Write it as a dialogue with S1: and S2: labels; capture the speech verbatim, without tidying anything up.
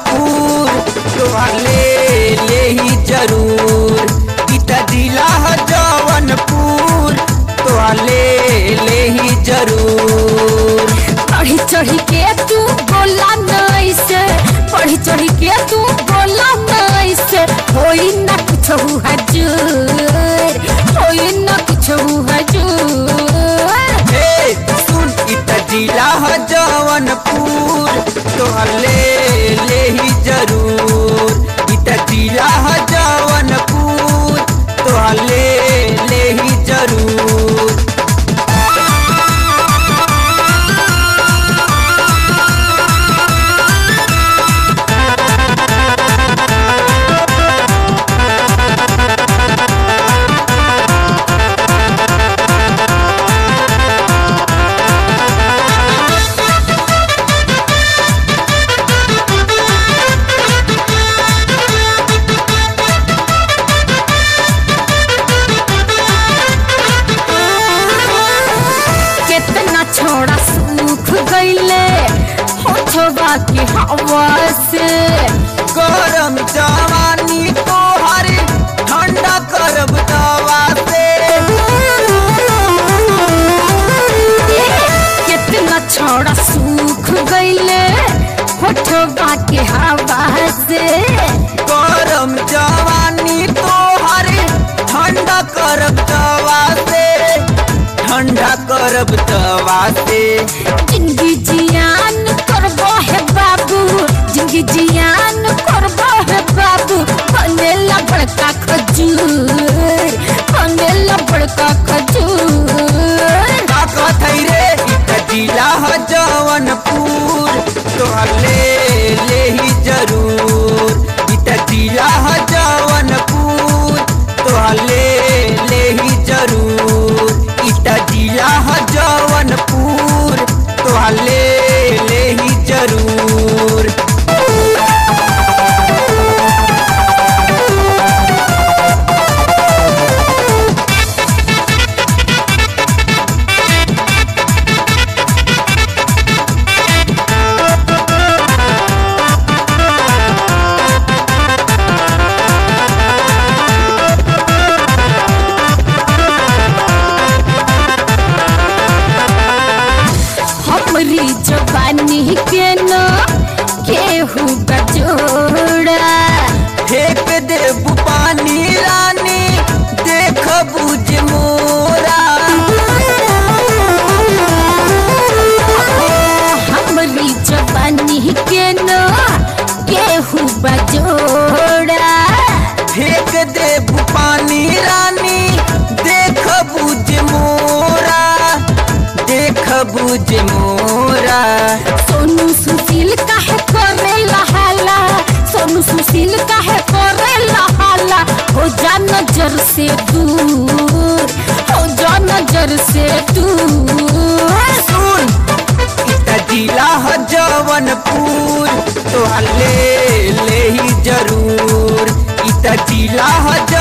S1: जवनपुर तोहर ले ले ही जरूर। इता जिला ह जवनपुर तोहर ले ले ही जरूर।
S2: बढ़ी चढ़ी के तू बोला नहीं से, बढ़ी चढ़ी के तू बोला नहीं से, होई ना कुछ हजूर, होई ना कुछ हजूर।
S1: हे सुन इता जिला ह जवनपुर तोहर ले ले ही जरूर। इता जिला ह जवनपुर तोहर ले ले ही जरूर।
S2: छोड़ा सूख गईले होठवा के हवा से।
S1: गरम जवानी तोहर ठंडा करब दवा से।
S2: कितना छोड़ा सूख गईले होठवा के हवा से।
S1: गरम जवानी तोहर ठंडा करब दवा से, ठंडा करब दवा से।
S2: जिंदगी जियान करबो है बाबू, जिंदगी जियान करबो है बाबू। बनेला बड़का खजूर, बनेला बड़का खजूर।
S1: का कहै रे इता जिला ह जवनपुर तोहर ले ले ही जरूर। इता जिला ह जवनपुर तोहर ले ले ही जरूर। इता जिला ह जवनपुर तोहर ले ले ही जरूर।
S2: हमरी जवानी के न केहू बजोड़ा।
S1: फेंक देबू पानी रानी देख बुझ मोरा।
S2: हमरी जवानी के न केहू बजोड़ा।
S1: फेंक देबू पानी रानी देख बुझ मोरा, देख बुझ मोरा।
S2: सोनू सुशील काहे करे लहाला, सोनू सुशील काहे करे लहाला। हो जा नजर से दूर, हो जा नजर से दूर।
S1: सुन इता जिला ह जवनपुर तोहर ले ले ही जरूर। इता जिला ह